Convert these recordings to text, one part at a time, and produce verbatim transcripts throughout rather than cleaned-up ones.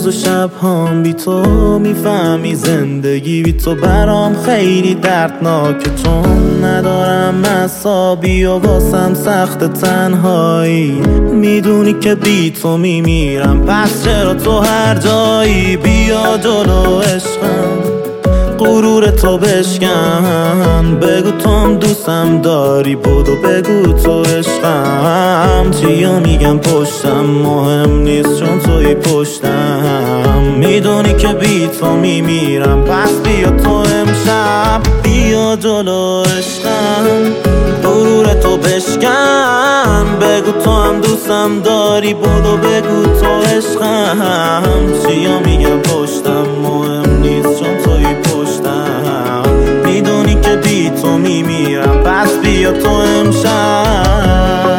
روز و شب هم بی تو میفهمی زندگی بی تو برام خیلی دردناکه، چون ندارم عصابی و واسم سخت تنهایی. میدونی که بی تو میمیرم، پس چرا تو هر جایی؟ بیا جلو عشقم، غرور تو بشکن، بگو تو هم دوستم داری، بدو بگو تو عشقم. چیا میگم پشتم مهم نیست چون توی پشتم. میدونی که بی تو میمیرم، پس بیا تو امشب، بیا جلو عشقم، غرور تو بشکن، بگو تو هم دوستم داری، بدو بگو تو عشقم. چیا میگم پشتم مهم نیست چون توی پشتم. میدونی که بی تو میمیرم، پس بیا تو امشب.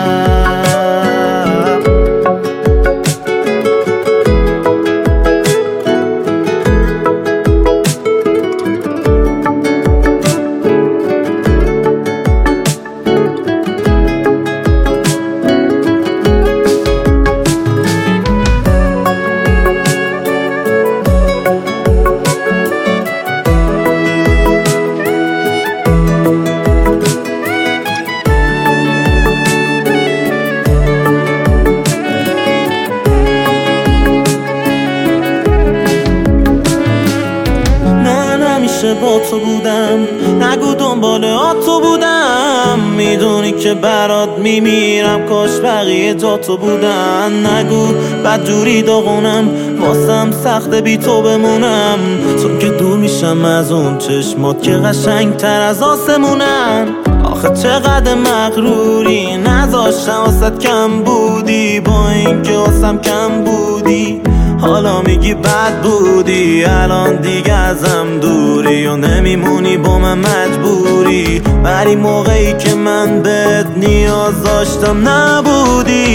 با تو بودم، نگو دنبال تو بودم. میدونی که برات میمیرم، کاش بقیه جا تو بودن. نگو بدجوری داغونم، واسم سخت بی تو بمونم، چون که دور میشم از اون چشمات که قشنگ تر از آسمونن. آخه چقدر مغروری، نذاشتم واسد کم بودی، با اینکه واسم کم بودی. حالا میگی بد بودی، الان دیگه ازم دوری و نمیمونی با من مجبوری، ولی موقعی که من بهت نیاز داشتم نبودی.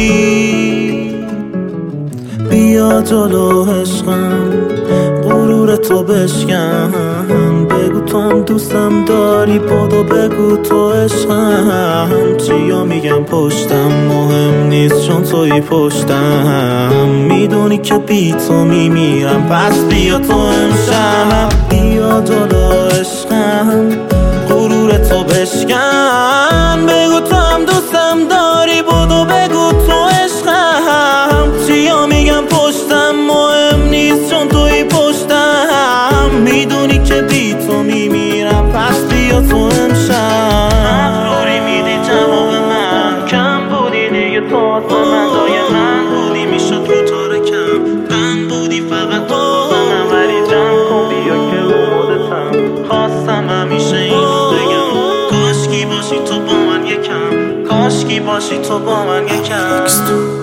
بیا جلو عشقم، غرور تو بشکن، بگو تو هم دوستم داری، بدو بگو تو عشقم. چیا میگم پشتم مهم نیست چون توی پشتم. میدونی که بی تو میمیرم، پس بیا تو امشب، بیا جلو عشقم، غرور تو بشکن، بگو تو هم دوستم داری، بدو بگو تو عشقم. چیا میگم پشتم مهم نیست چون توی پشتم. میدونی که بی تو میمیرم، پس بیا تو امشب. مغروری میدی جواب من، کم بودی دیگه تو واسه من، جای من بودی میشد رو تارکم، من بودی فقط تو واسه من، ولی جمع کن بیا که رو خودتم. خواستم همیشه اینو بگم، کاشکی باشی تو با من یکم، کاشکی باشی تو با من یکم.